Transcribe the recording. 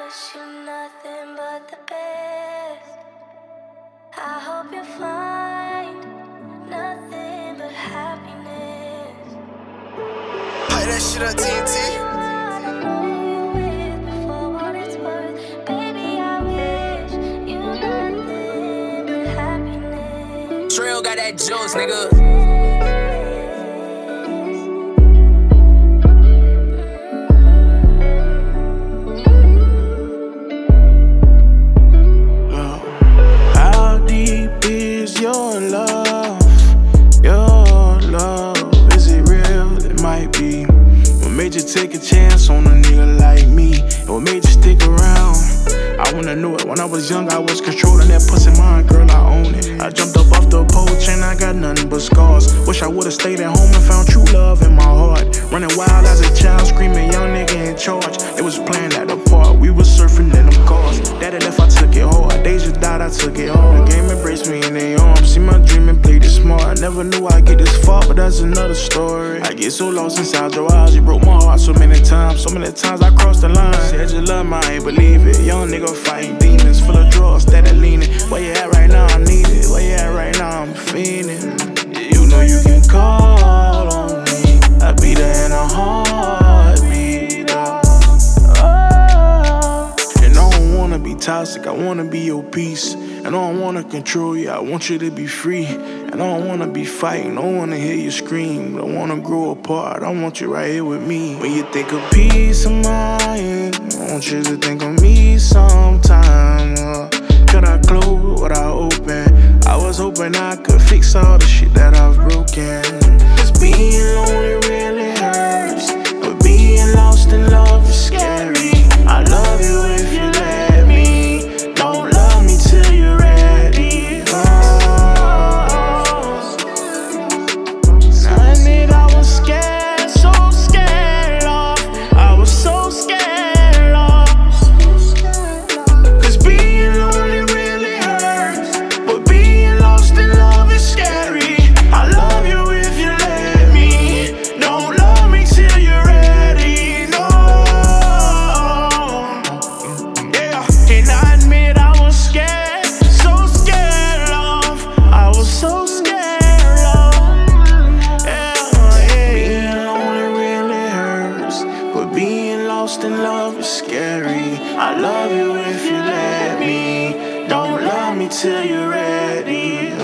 wish you nothing but the best. I hope you find nothing but happiness. Play that shit up, TNT. Trail got that juice, nigga. How deep is your love? Your love, is it real? It might be. What made you take a chance on a nigga like me? And what made you stick around? I wanna know it. When I was young, I was controlling that pussy mind, girl, I own it. I jumped up off the porch and I got nothing but scars. Wish I would've stayed at home and found true love in my heart. Running wild as a child, screaming, young nigga in charge. They was playing at the park, we was surfing in them cars. Daddy left, I took it hard. Deja died, I took it hard. The game embraced me in their arms. See my dream and played it smart. I never knew I'd get this far, but that's another story. I get so lost inside your eyes, you broke my heart so many times. So many times I crossed the line. Said you love me, I ain't believe it. Young nigga fighting demons, full of drugs, steady leaning. Where you at right now? I need it. Where you at right now? I'm feeling. You know you can call on me. I'll be there in a heartbeat. And I don't wanna be toxic, I wanna be your peace. And I don't wanna control you, I want you to be free. And I don't wanna be fighting, I don't wanna hear you scream. I don't wanna grow apart, I want you right here with me. When you think of peace of mind, I want you to think of me sometime. Could I close, would I open? I was hoping I could fix all the shit that I've broken. Cause being lonely really hurts, but being lost in love is scary. I love you if you let me, don't love me till you're ready. I admit I was scared, so scared lost. I was so scared lost. Cause being lonely really hurts, but being lost in love is scary. I love you if you let me, don't love me till you're ready. No. Yeah, and I admit I was scared, so scared love. I was so scared love. Yeah. Being lonely really hurts, but being lost in love is scary. I love you if you let me, don't love me till you're ready.